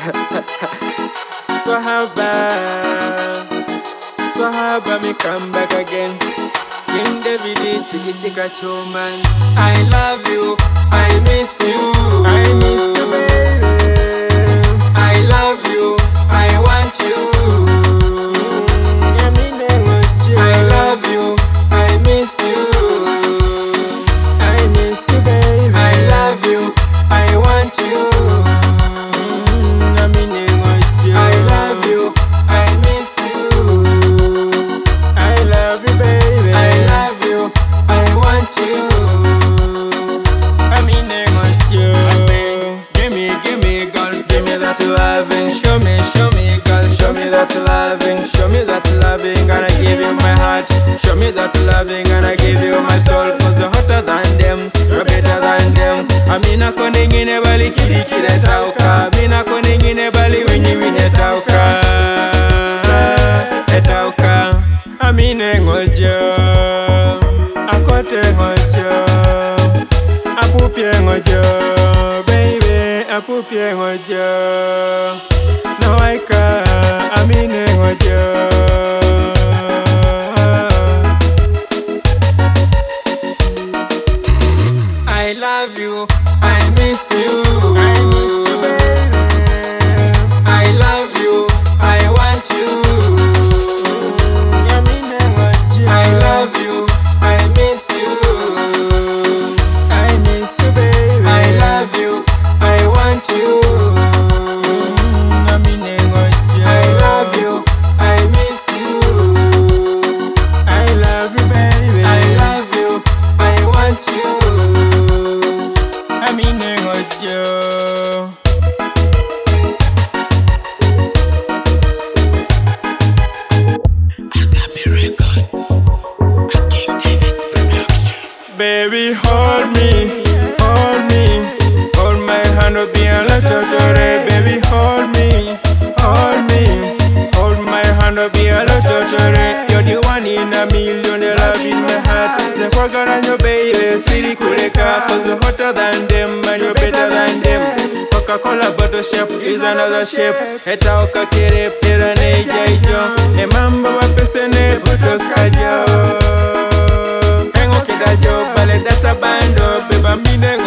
Swahaba, me come back again. King David, chiki chika showman. I love you, I miss you, I miss you, baby. I love you, I want you. I love you, I miss you, I miss you, baby. I love you, I want you. I love you, I miss you. I love you, baby. I love you, I want you. I say, give me, girl, give me that loving. Show me, girl, show me that loving. Show me that loving, and I give you my heart. Show me that loving, and I give you my soul. Cause you're hotter than them, you're better than them. Amina kone ngine bali kiri kire tauka. Amina kone ngine bali winyi winye tauka. Etauka. Amine ngojo, akote ngojo, apupye ngojo, baby, apupye ngojo. Nawaika, amine ngojo. I love you, I miss you, I miss you, baby. I love you, I want you. I love you, I miss you, I miss you, baby. I love you, I want you. I love you, I miss you. I love you, baby. I love you, I want you. Baby, hold me, hold my hand up and let out your ray. Baby, hold me, hold my hand up and let out your ray. You're the one in a million, the love in my heart. The quarter and your baby, city kuleka. Cause you're hotter than them and you're better than them. Coca-Cola bottle shape is another shape. Eta oka kere pera neja ijo. E mamba wa pesene butos kajo. Yo, bale data bando, beba mine